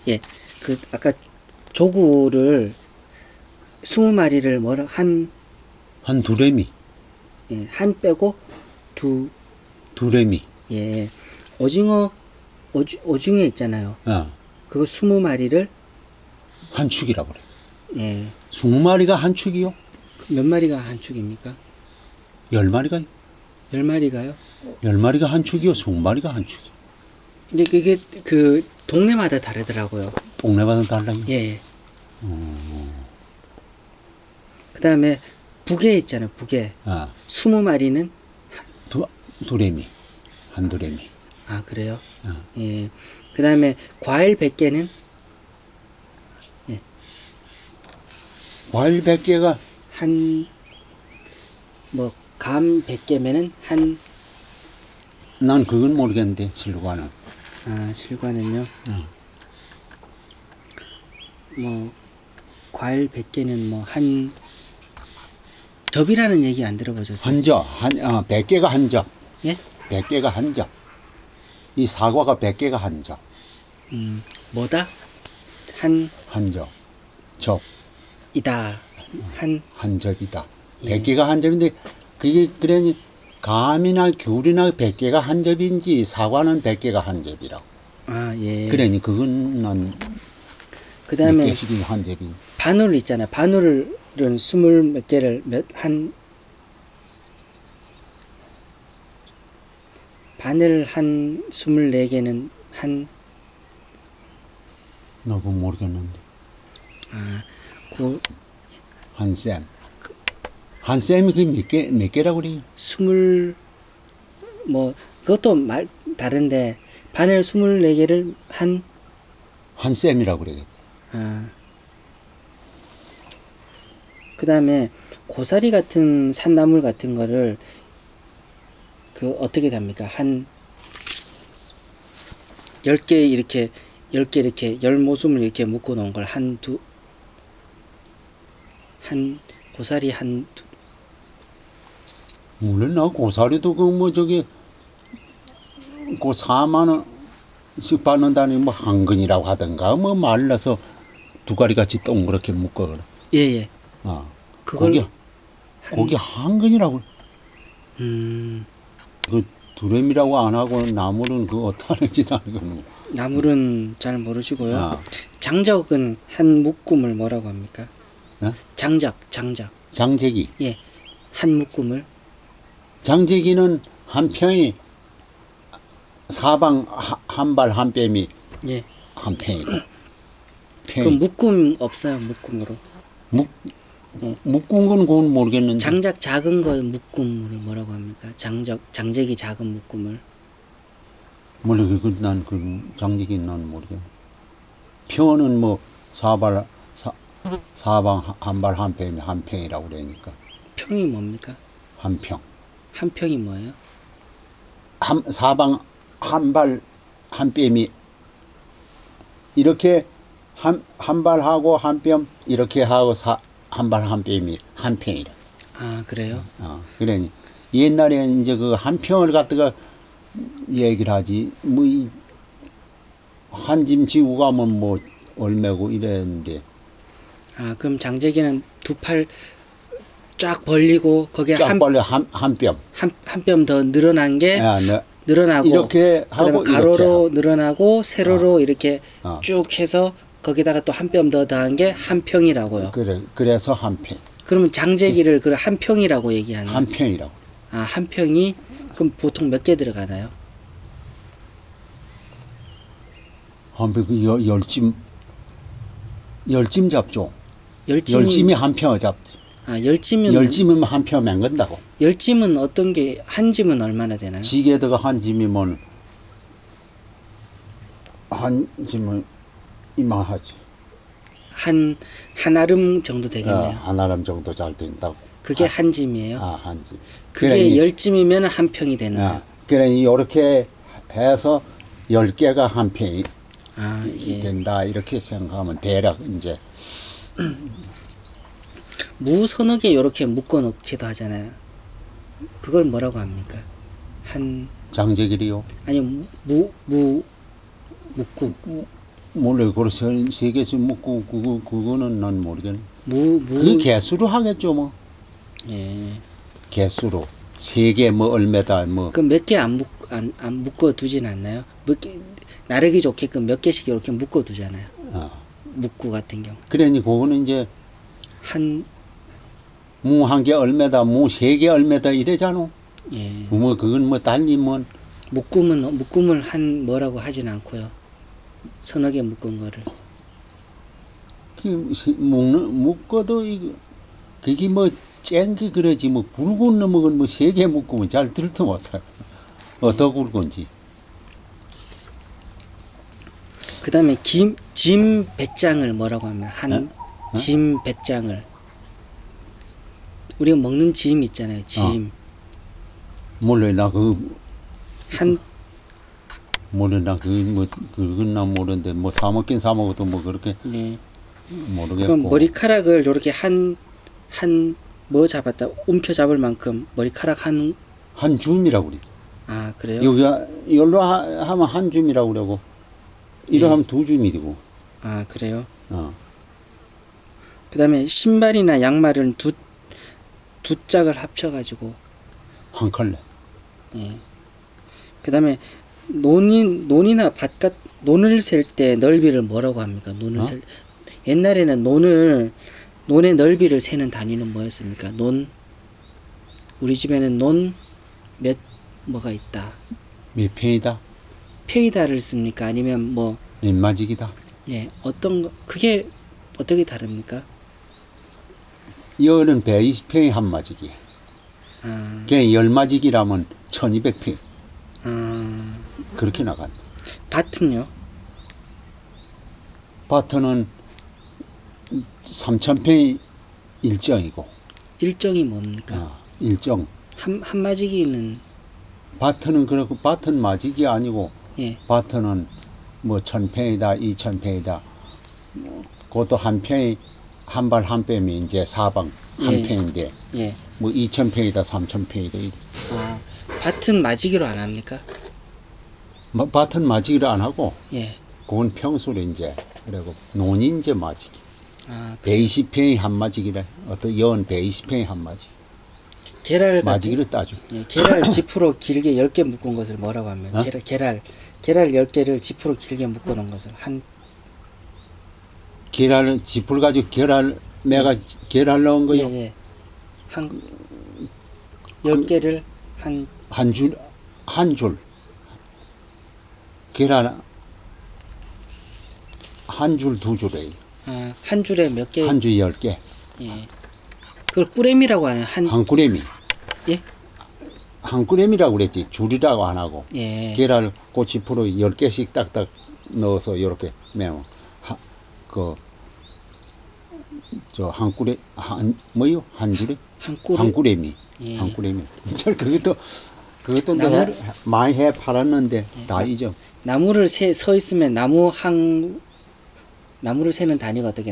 예, 그 아까 조구를 20마리를 뭐라 한 두레미. 예, 한 빼고 두레미. 예, 오징어 있잖아요. 그거 20마리를 한 축이라고 그래. 예, 20마리가 한 축이요? 몇 마리가 한 축입니까? 10마리가 10마리가요? 10마리가 한 축이요? 20마리가 한 축이요? 근데 그게 그 동네마다 다르더라고요. 동네마다 달라요? 예. 그 다음에 부게 있잖아요. 부게. 20마리는 두레미. 한 두레미. 아, 그래요? 예. 그 다음에 과일 100개는 예. 과일 100개가 감 100개면은 난 그건 모르겠는데 실과는. 실과는요. 과일 100개는 한 접이라는 얘기 안 들어보셨어요? 한 접. 100개가 한 접. 예? 100개가 한 접. 이 사과가 100개가 한 접. 뭐다? 한 접. 접. 이다. 한 접이다. 예. 100개가 한 접인데 그게 그러니 감이나 귤이나 100개가 한 접인지 사과는 100개가 한 접이라고. 예. 그러니 그건 난 그 다음에 몇 개씩이 한 접이. 바늘 있잖아요. 바늘은 20몇 개를 바늘 한 24개는 나 그거 모르겠는데. 한 셈. 한 셈이 그게 몇 개라고 그래요? 그것도 다른데, 바늘 24개를 한 셈이라고 그래야겠지. 그 다음에 고사리 같은 산나물 같은 거를 어떻게 답니까? 한 10개 이렇게 10개 이렇게 열모숨을 이렇게 묶어 놓은 걸 고사리 물론 나 고사리도 그 4만 원씩 받는다니 한 근이라고 하던가 말라서 두 가리 같이 동그랗게 묶어. 예. 그게 한 근이라고. 그 두레미라고 안 하고 나물은 그거 어떡하는지 나는. 나물은 잘 모르시고요. 장적은 한 묶음을 뭐라고 합니까? 장적. 장재기. 예. 한 묶음을. 장재기는 한 평이 사방 한 발 한 뺨이 예. 한 평이고. 그 묶음 없어요. 묶음으로. 묶은 건 그건 모르겠는데. 장작 작은 거 묶음을 뭐라고 합니까? 장재기 작은 묶음을. 난 장재기는 난 모르겠네. 평은 사방 한 발 한 뺨이 한 평이라고 그러니까. 평이 뭡니까? 한 평. 한 평이 뭐예요? 사방 한 발 한 뺨이 이렇게 한 발하고 한 뼘 이렇게 하고 한 발 한 뼘이 한 평이라. 그래요? 그러니 옛날에 이제 그 한 평을 갖다가 얘기를 하지 한 짐 지고 가면 얼마고 이랬는데. 그럼 장재기는 두 팔 쫙 벌리고 거기에 쫙 벌려 한 뼘. 한 뼘 더 늘어난 게 늘어나고 이렇게 하고 가로로 이렇게 하고. 늘어나고 세로로 이렇게 쭉 해서 거기다가 또 한 뼘 더 더한 게 한 평이라고요. 그래서 한 평. 그러면 장재기를 한 평이라고 얘기하나요? 한 평이라고. 한 평이 그럼 보통 몇 개 들어가나요? 한 평 열짐 잡죠. 열짐이 한 평을 잡지. 열짐이면 한 평 맹건다고. 열짐은 어떤 게, 한 짐은 얼마나 되나요? 지게다가 한 짐이면 이만하지. 한 아름 정도 되겠네요. 한 아름 정도 잘 된다고. 그게 한 짐이에요? 한 짐. 그게 10짐이면 한 평이 되는 거예요? 그래, 이렇게 해서 10개가 한 평이 예. 된다. 이렇게 생각하면 대략 이제. 무 서너 개 이렇게 묶어 놓기도 하잖아요. 그걸 뭐라고 합니까? 장재길이요? 아니요, 묶고. 몰래 그걸 세 개씩 먹고 그거는 난 모르겠네. 무, 그 무, 개수로 하겠죠 뭐. 예. 개수로 세 개 뭐 얼마다 뭐. 그럼 몇 개 안 묶어 두진 않나요? 몇 개, 나르기 좋게끔 몇 개씩 이렇게 묶어 두잖아요. 어. 묵구 같은 경우. 그러니 그거는 이제 한, 무 한 개 얼마다 무 세 개 얼마다 이래잖아. 예. 뭐 그건 뭐 달리 뭐 묶음을 한 뭐라고 하진 않고요. 서너 개 묶은 거를. 묶어도 이거 그게 뭐 쨍게 그러지 뭐 굵은 놈은 뭐 세 개 묶으면 잘 들도 못해. 더 굵은지. 그 다음에 짐 배짱을 뭐라고 하면 한 짐 배짱을 우리가 먹는 짐 있잖아요. 짐. 몰래 나그 한 몰래 나그뭐 그건 나 모르는데 뭐 사 먹긴 사 먹어도 뭐 그렇게 네. 모르겠고. 그럼 머리카락을 이렇게 한 뭐 잡았다 움켜 잡을 만큼 머리카락 한 줌이라고 그래. 아 그래요? 여기가 열로 하면 한 줌이라고 그러고 이러 네. 하면 두 줌이 되고. 아 그래요? 어. 그 다음에 신발이나 양말은 두 짝을 합쳐가지고 한 컬레. 예. 그 다음에 논이나 밭밭 논을 셀 때 넓이를 뭐라고 합니까? 논을 셀 옛날에는 논의 넓이를 세는 단위는 뭐였습니까? 우리 집에는 논 몇 뭐가 있다. 몇 평이다? 페이다를 씁니까? 아니면 뭐 몇 마직이다? 예, 어떤 거 그게 어떻게 다릅니까? 여는 120평이 한 마직이. 아, 걔 열 마직이라면 1200평. 아, 그렇게 나간. 밭은요? 밭은 3000평이 일정이고. 일정이 뭡니까? 일정. 한 마지기는 밭은 그렇고 밭은 마직이 아니고 예, 밭은 뭐 1000평이다 2000평이다 그것도 한 평이 한 발 한 뼘이 이제 사방 한 예. 평인데 예. 뭐 2000평이다 3000평이다 아, 밭은 마지기로 안 합니까? 밭은 마직을 안 하고 예. 그건 평수로 이제 그리고 논이 이제 마직이 아, 그래요? 120평이 한 마직이래 어떤 연 120평이 한 마직 계랄 같은 마직이를 따줘. 예, 계랄 지프로 길게 10개 묶은 것을 뭐라고 하면 어? 계랄 10개를 지프로 길게 묶어 놓은 것을 한 계란을 지풀 가지고 계란 내가 계란 넣은 예, 거요. 예. 한 10개를 한 한 줄, 한 줄. 계란, 한 줄, 두 줄에. 아, 한 줄에 몇 개? 한 줄 10개. 예. 그걸 꾸레미라고 하는 한 꾸레미. 예? 한 꾸레미라고 그랬지. 줄이라고 안 하고. 예. 계란을 꼬치프로 10개씩 딱딱 넣어서 이렇게 매워. 한 꾸레, 뭐요? 한 줄에? 한 꾸레미. 예. 한 꾸레미. 그것도 나무- 내가 많이 해 팔았는데 다 잊어. 나무를 서 있으면 나무를 세는 단위가 어떻게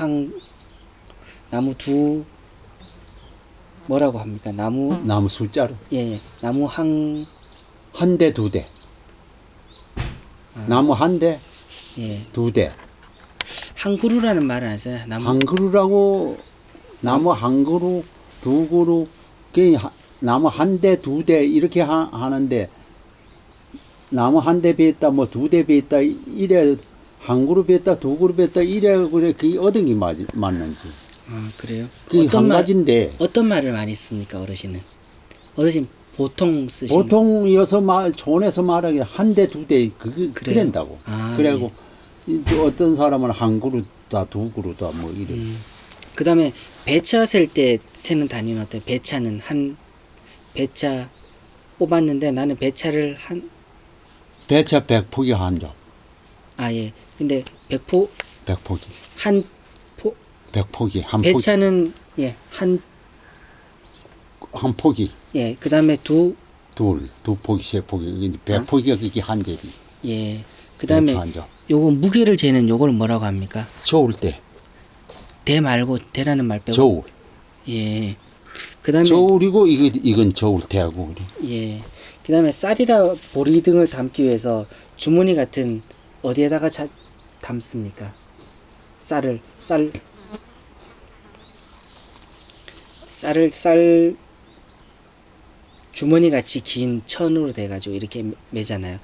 나무 두 뭐라고 합니까? 나무 숫자로. 예, 나무 한 대, 두 대. 나무 한 대, 예, 두 대. 한 그루라는 말은 안 써요. 한 그루라고 나무 한 그루, 두 그루, 나무 한 대, 두 대 이렇게 하는데 나무 한 대 베었다, 뭐 두 대 베었다 이래 한 그루 베었다, 두 그루 베었다 이래 그래 그게 어떤 게 맞는지. 아, 그래요? 그게 한 가지인데 어떤 말을 많이 씁니까, 어르신은? 어르신 보통 쓰시는 보통 촌에서 말하기를 한 대, 두 대 그래요? 그런다고. 아, 그래고 어떤 사람은 한 그루다, 두 그루다 뭐 이래. 그다음에 배차 셀 때 세는 단위는 어때요? 배차는 배차 뽑았는데 나는 배차를 배차 100포기 한 점. 예. 근데 100포기. 한 포, 100포기. 한 포기. 배차는 예, 한 포기. 예, 그다음에 두 포기, 세 포기. 이제 100포기가 그게 한 점이. 예. 그다음에 배추 한 점. 요거 무게를 재는 요걸 뭐라고 합니까? 저울 때. 대 말고 대라는 말 빼고 저울. 예. 그다음에 저울이고 이건 저울 대하고 그래. 예. 그다음에 쌀이나 보리 등을 담기 위해서 주머니 같은 어디에다가 담습니까? 쌀을 주머니 같이 긴 천으로 돼가지고 이렇게 매잖아요.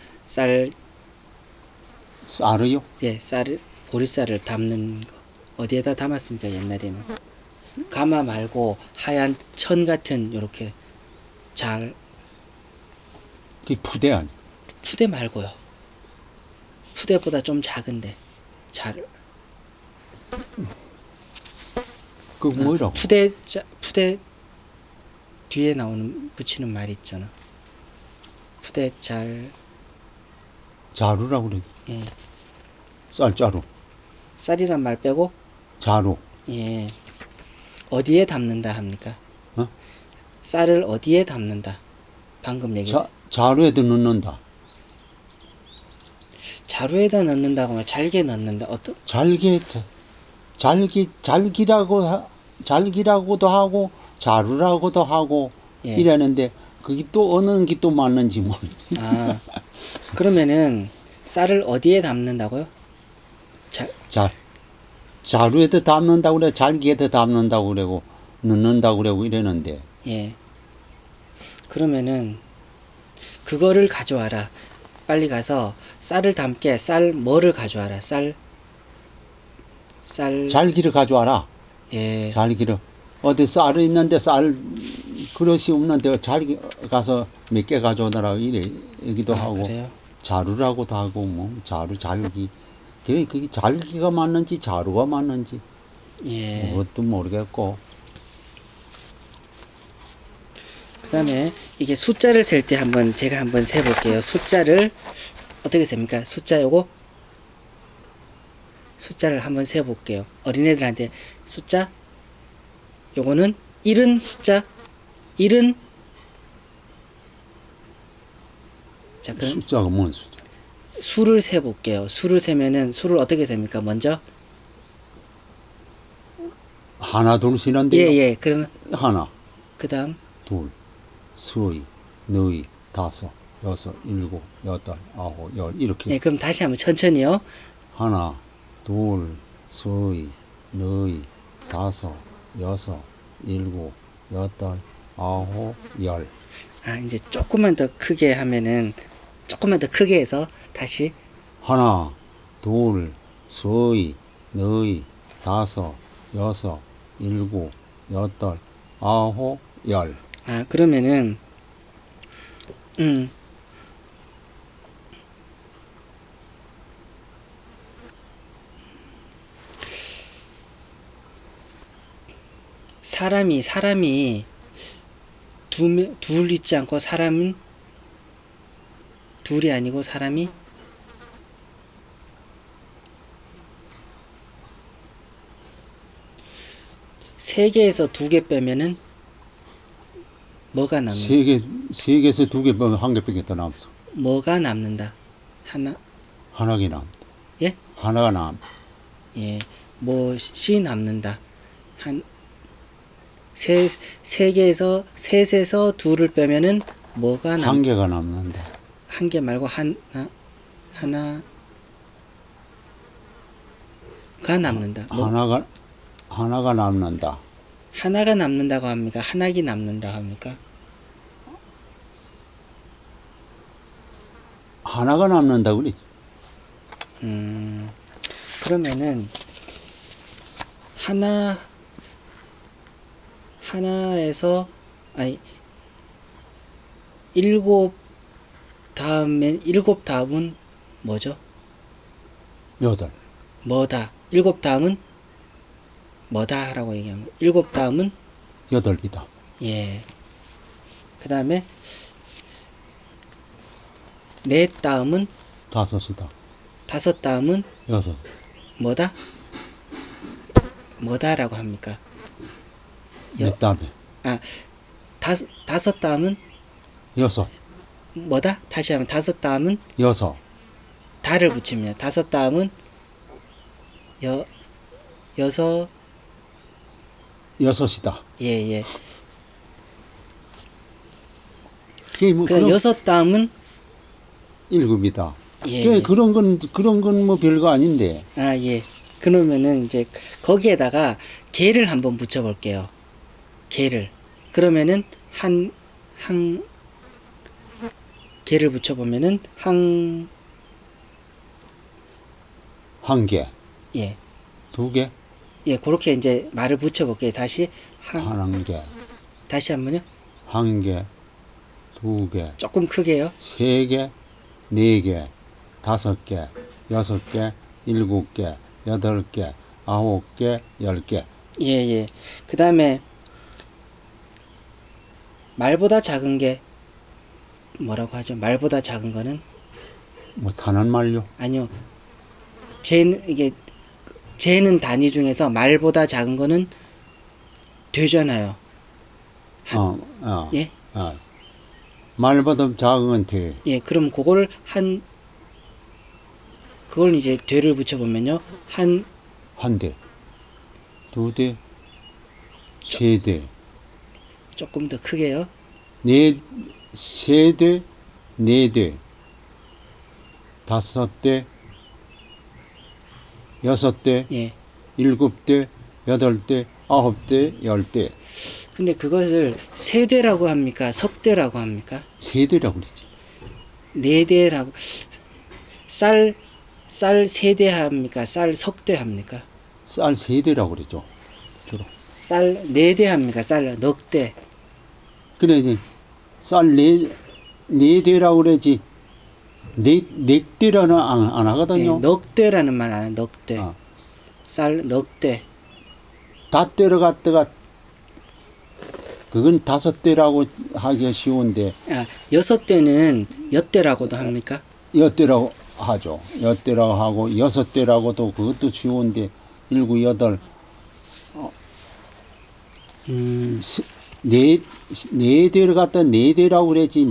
쌀을요? 예, 보리쌀을 담는 거. 어디에다 담았습니까, 옛날에는? 가마 말고 하얀 천 같은 요렇게 그게 부대 아니? 푸대 말고요. 푸대보다 좀 작은데 그 뭐라고? 푸대 뒤에 나오는 붙이는 말 있잖아. 푸대 자루라고 그래. 예, 쌀자루. 쌀이란 말 빼고 자루. 예, 어디에 담는다 합니까? 어? 쌀을 어디에 담는다? 방금 얘기. 자루에도 넣는다. 자루에다 넣는다고 하면 잘게 넣는다. 잘기라고도 하고 자루라고도 하고 예. 이랬는데 그게 또 어느 게 또 맞는지 모르지. 아, 그러면은 쌀을 어디에 담는다고요? 자루에도 담는다고 그래, 잘기에도 담는다고 그러고 넣는다고 그러고 이랬는데 예. 그러면은 그거를 가져와라. 빨리 가서 쌀을 담게 뭐를 가져와라. 쌀 잘기를 가져와라. 예. 잘기를 어디 쌀이 있는데 쌀 그릇이 없는데 잘기 가서 몇 개 가져오더라 이래 얘기도 하고 그래요? 자루라고도 하고 뭐 자루 잘기 그게 잘기가 맞는지 자루가 맞는지 예. 그것도 모르겠고 그다음에 이게 숫자를 셀 때 제가 한번 세 볼게요. 숫자를 어떻게 셉니까? 숫자를 한번 세 볼게요. 어린애들한테 숫자 요거는 1은 숫자 1은 자, 그럼 숫자가 뭔 숫자? 수를 세 볼게요. 수를 세면은 수를 어떻게 셉니까? 먼저 하나 둘 세는데요. 예. 그러면 하나 그다음 둘 서이 너희 다섯 여섯 일곱 여덟 아홉 열 이렇게 예, 그럼 다시 한번 천천히요. 하나 둘 서이 너희 다섯 여섯 일곱 여덟 아홉 열 아, 이제 조금만 더 크게 하면은 조금만 더 크게 해서 다시 하나 둘 서이 너희 다섯 여섯 일곱 여덟 아홉 열 아, 그러면은 음. 사람이 둘 있지 않고 사람은 둘이 아니고 사람이 세 개에서 두 개 빼면은 뭐가 남는? 세 개에서 두 개 빼면 한 개밖에 더 남았어. 뭐가 남는다? 하나가 남. 예? 하나가 남. 예. 뭐시 남는다. 세 개에서 셋에서 둘을 빼면은 뭐가 한 개가 남는다. 한 개 말고 하나가 남는다. 하나가 남는다. 하나가 남는다고 합니까? 하나기 남는다고 합니까? 하나가 남는다 그러지. 그러면은 하나에서 아니 일곱 다음은 뭐죠? 여덟. 뭐다. 일곱 다음은 뭐다라고 얘기합니다. 일곱 다음은 여덟이다. 예. 그 다음에 넷 다음은 다섯이다. 다섯 다음은 여섯. 뭐다? 뭐다라고 합니까? 몇 다음에? 아, 다섯 다음은 여섯. 뭐다? 다시 하면 다섯 다음은 여섯. 다를 붙입니다. 다섯 다음은 여섯 여섯이다. 예. 그게 뭐 그럼 그럼 여섯 다음은 일곱이다. 예, 그 예. 그런 건 뭐 별거 아닌데. 아, 예. 그러면은 이제 거기에다가 게를 한번 붙여 볼게요. 게를. 그러면은 한 게를 붙여 보면은 한 개, 예. 두 개, 예, 그렇게 이제 말을 붙여 볼게요. 다시 한 개, 다시 한번요. 한 개, 두 개, 조금 크게요. 세 개, 네 개, 다섯 개, 여섯 개, 일곱 개, 여덟 개, 아홉 개, 열 개. 예, 예. 그다음에 말보다 작은 게 뭐라고 하죠? 말보다 작은 거는 뭐 단한 말요? 아니요. 이게 재는 단위 중에서 말보다 작은 거는 되잖아요. 어, 어, 예? 어. 말보다 작은 건 돼. 예, 그럼 그걸 이제 되를 붙여보면요. 한 대, 두 대, 세 대, 조금 더 크게요. 네, 세 대, 네 대, 다섯 대, 여섯 대, 예. 일곱 대, 여덟 대, 아홉 대, 열 대. 근데 그것을 세대라고 합니까? 석대라고 합니까? 세 대라고 그러지. 네대라고, 쌀 세대 합니까? 쌀 석대 합니까? 쌀 세 대라고 그러죠. 주로. 쌀 네대 합니까? 쌀 넉대. 그래, 이제 쌀 네 대라고 그러지. 네 대라는 안 예, 하거든요. 넉대라는 말 안 해요. 넉대. 어. 쌀 넉대. 다 때려갔다가 그건 다섯 대라고 하기가 쉬운데 아, 여섯 대는 엿대라고도 합니까? 여대라고 하죠. 여대라고 하고 여섯 대라고도 그것도 쉬운데 일곱 여덟 스- 네, 네 대를 갖다 네 대라고 그랬지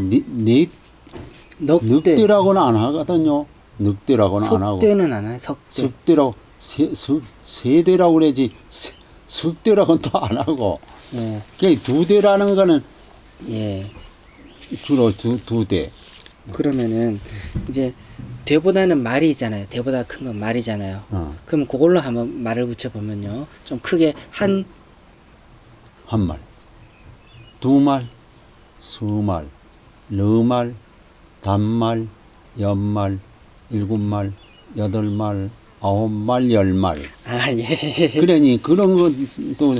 넉대. 늑대라고는 안 하거든요. 늑대라고는 안 하고 석대는 안 해요. 석대. 석대라고 세 대라고 그러지 석대라고는 또 안 하고 예, 두 대라는 거는 예. 주로 두 대. 그러면은 이제 대보다는 말이잖아요. 대보다 큰 건 말이잖아요. 어. 그럼 그걸로 한번 말을 붙여보면요. 좀 크게 한 말, 두 말, 수 말, 네 말, 단말, 연말, 일곱 말, 여덟 말, 아홉 말, 열 말. 아, 예. 그러니 그런 것도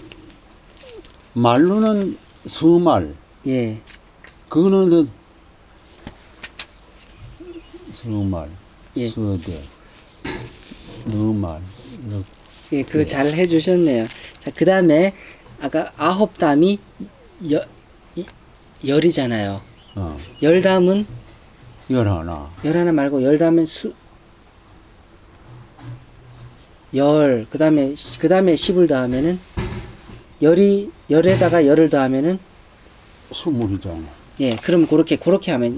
말로는 수 말, 예. 그거는 수 말, 예. 수 대, 네 말, 넉 예, 그거 대. 잘 해주셨네요. 자, 그 다음에 아까 아홉 담이 이- 열이잖아요. 어, 열 담은 열하나, 열 하나 말고 열 담은 그 다음에 10을 더하면은 열에다가 열을 더하면은 스물이잖아. 예, 그럼 그렇게 하면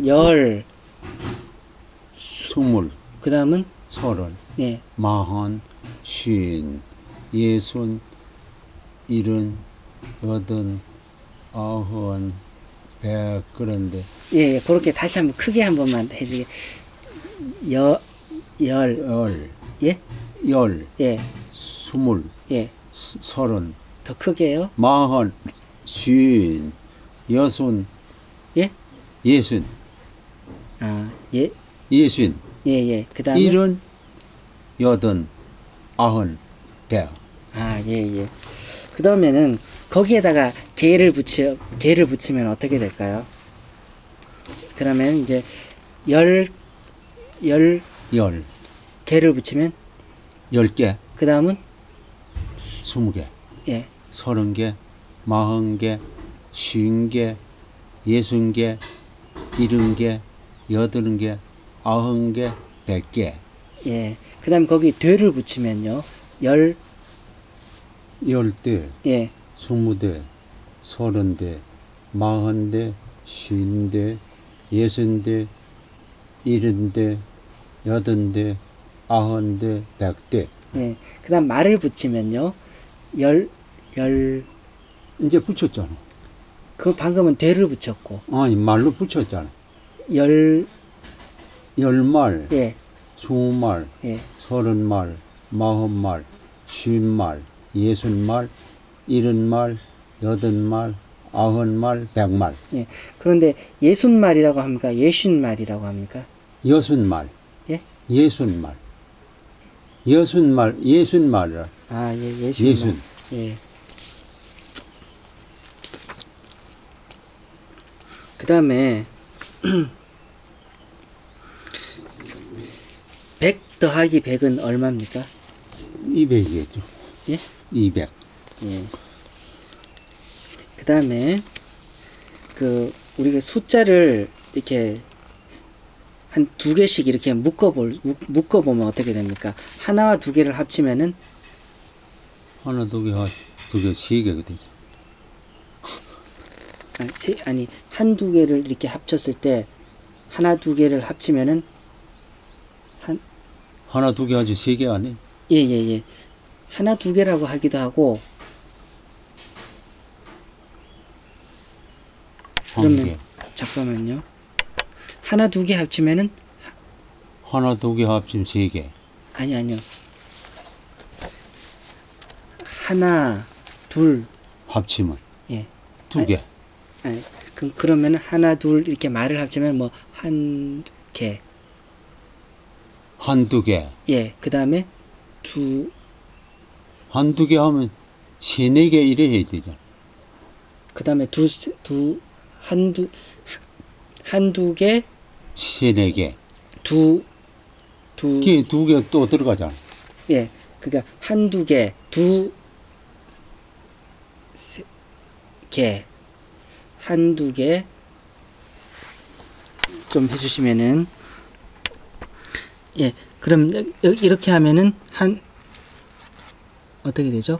스물, 그 다음은 서른, 예, 마흔, 쉰, 예순, 일흔, 여든, 아흔, 백. 그런데 예, 예, 그렇게 다시 한번 크게 한 번만 해주게. 여, 열, 열, 예, 열, 예, 스물, 예, 서른, 더 크게요. 마흔, 쉰, 여순, 예, 예순, 아, 예, 예순, 예, 예. 그 다음은 일흔, 여든, 아흔, 백. 아, 예, 예. 그 다음에는 거기에다가 개를 붙이면 어떻게 될까요? 그러면 이제 열, 열 열, 개를 붙이면 열 개, 그 다음은 스무 개, 예, 서른 개, 마흔 개, 쉰 개, 예순 개, 일흔 개, 여든 개, 아흔 개, 백 개. 예. 그 다음 거기 되를 붙이면요. 열 대, 예, 스무 대, 서른 대, 마흔 대, 쉰 대, 예순 대, 일흔 대, 여든 대, 아흔 대, 백 대. 예. 그 다음 말을 붙이면요. 열, 열, 이제 붙였잖아. 그 방금은 되를 붙였고, 아니 말로 붙였잖아. 열, 10말, 예, 20말, 예. 30말, 40말, 50말, 60말, 70말, 80말, 90말, 100말. 예. 그런데 60말이라고 합니까? 60말이라고 합니까? 60말, 예? 60말. 60말, 60말이라. 아, 예, 60말. 예순. 예. 그 다음에 100 더하기 100은 얼마입니까? 200이겠죠. 예? 200. 예. 그 다음에 우리가 숫자를 이렇게 한 두 개씩 이렇게 묶어보면 어떻게 됩니까? 하나와 두 개를 합치면은 하나, 두 개, 두 개, 세 개가 되죠. 아니 한두 개를 이렇게 합쳤을 때 하나 두 개를 합치면은 하나, 두 개 하지 세 개 아니? 예예예 하나 두 개라고 하기도 하고 한 그러면 개. 잠깐만요. 하나 두 개 합치면은 하나, 두 개 합치면 세 개. 아니요. 하나 둘 합치면 예. 두 개. 아니, 그러면 하나 둘 이렇게 말을 합치면 뭐 한 개. 한두 개. 예. 그다음에 두 한두 개 하면 세네 개 이래 해야 되잖아. 그다음에 한두 개 세네 개. 두 두 개 또 들어가잖아. 예. 그러니까 한두 개, 개, 한두 개 좀 해주시면은 예. 그럼 이렇게 하면은 어떻게 되죠?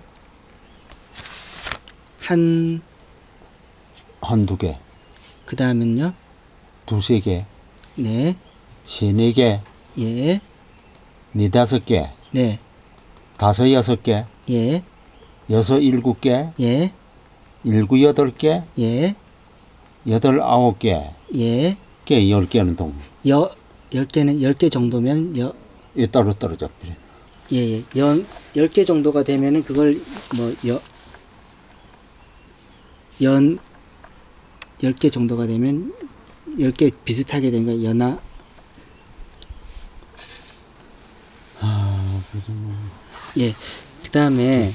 한두 개. 그 다음은요? 두세 개. 네, 세네 개. 예, 네다섯 개. 네, 다섯 여섯 개. 예, 여섯 일곱 개. 예, 일곱 여덟 개. 예, 여덟 아홉 개. 예, 개 10개는 동. 10개는 10개 정도면 이 따로 떨어져 버려. 예, 10개 정도가 되면은 그걸 뭐 10개 정도가 되면 10개 비슷하게 된 거 연하 예. 그다음에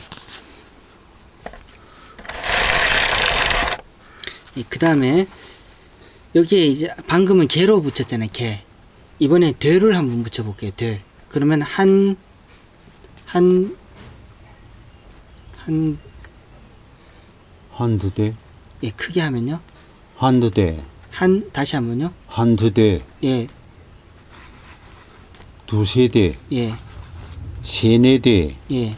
여기에 이제 방금은 개로 붙였잖아요. 개. 이번에 되를 한번 붙여 볼게요. 되. 그러면 한두 대. 예, 크게 하면요. 한두 대. 다시 한번요. 한두 대. 예. 두세 대. 예. 세네 대. 예.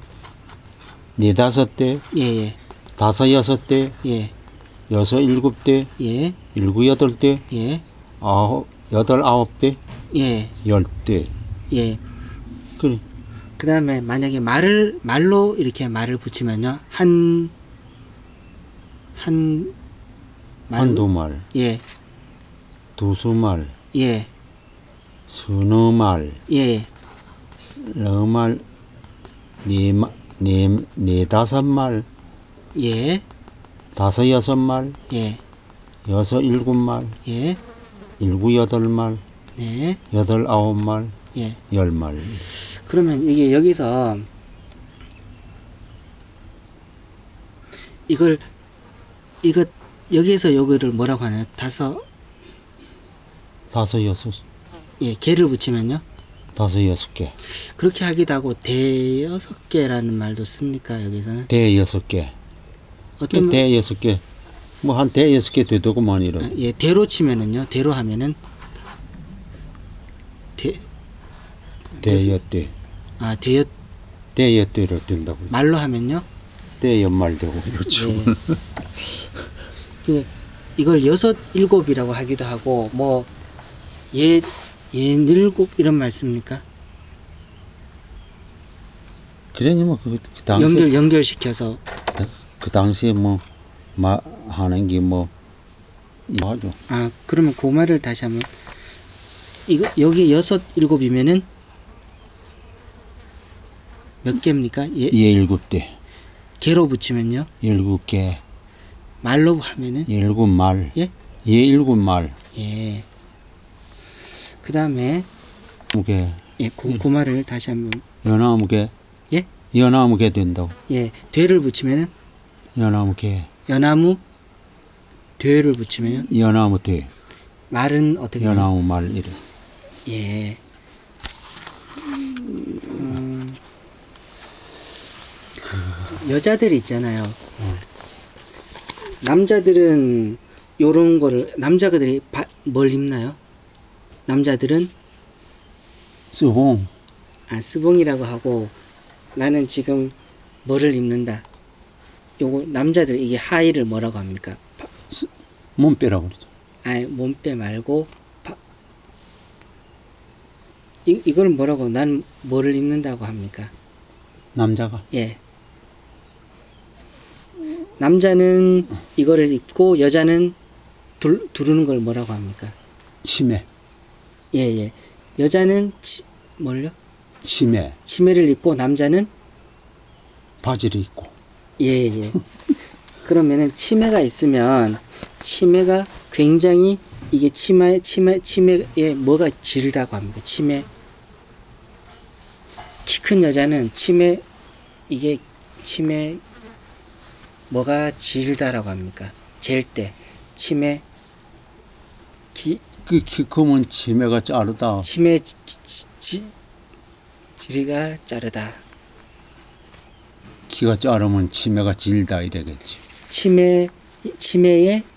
네다섯 대. 예, 예. 다섯 여섯 대. 예. 여섯 일곱 대. 예. 일곱 여덟 대. 예. 여덟 아홉 대. 예. 열 대. 예. 그래. 그다음에 만약에 말로 이렇게 말을 붙이면요. 한두 말. 예. 두수 말. 예. 서너 말. 예. 너 말. 네다섯 말. 예. 다섯 여섯 말. 예. 여섯 일곱 말. 예. 일곱 여덟 말. 네. 여덟 아홉 말. 예. 열 말. 그러면 이게 여기서 이거 여기에서 요거를 뭐라고 하나요? 다섯 여섯. 예, 개를 붙이면요. 다섯 여섯 개. 그렇게 하기도 하고 대여섯 개라는 말도 씁니까? 여기서는 대 여섯 개. 어떤 대 여섯 개. 뭐 한 대 여섯 개 되더구만 이러. 예, 대로 치면은요. 대로 하면은 대여대. 대여대로 된다고. 말로 하면요. 대연말 되고 그렇죠. 예. 이걸 여섯 일곱이라고 하기도 하고 뭐 일곱 이런 말 씁니까? 그러니 뭐그 당시 연결시켜서 그 당시에 뭐 하는 게 뭐 하죠. 그러면 그 말을 다시 한번 이거 여기 6, 7이면은 몇 개입니까? 예, 예, 7대. 개로 붙이면요. 7개. 말로 하면은 7말. 예? 예, 7말. 예. 그다음에 무게. 예, 그 말을 다시 한번 연나무개. 예? 연나무개 된다고. 예. 되를 붙이면은 연나무개. 연나무 되를 붙이면요. 연나무 돼. 말은 어떻게 돼요? 연나무 말 이래. 예. 여자들 있잖아요. 남자들은 요런 거를 남자들이 뭘 입나요? 남자들은 수봉. 스봉이라고 하고 나는 지금 뭐를 입는다. 요거 남자들 이게 하의를 뭐라고 합니까? 몸빼라고 그러죠. 몸빼 말고 이걸 뭐라고 난 뭐를 입는다고 합니까? 남자가. 예. 남자는 이거를 입고 여자는 두르는 걸 뭐라고 합니까? 치매. 예. 여자는 뭘요? 치매. 치매를 입고 남자는 바지를 입고. 예. 그러면은 치매가 있으면 치매가 굉장히 이게 치매에 뭐가 질다고 합니다. 치매 키 큰 여자는 이게 치매 뭐가 질다라고 합니까? 잴 때 치매 그 키 크면 치매가 자르다. 치매 지리가 자르다. 키가 자르면 치매가 질다 이래겠지. 치매에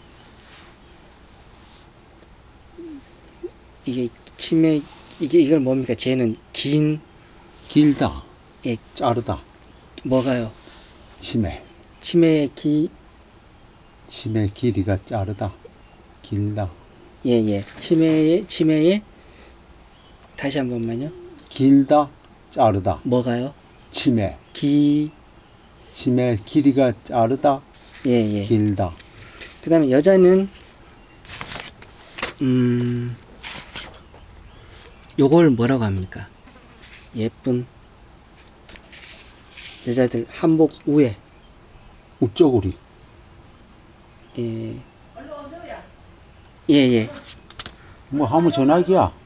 이게 치매 이걸 뭡니까? 쟤는 길다. 예, 자르다. 뭐가요? 치매. 치매의 치매 길이가 자르다. 길다. 예. 치매에 다시 한 번만요. 길다. 자르다. 뭐가요? 치매. 기 치매 길이가 자르다. 예. 길다. 그다음에 여자는 요걸 뭐라고 합니까? 예쁜 여자들 한복 우에 우쩌구리. 예. 뭐 하면 전화기야.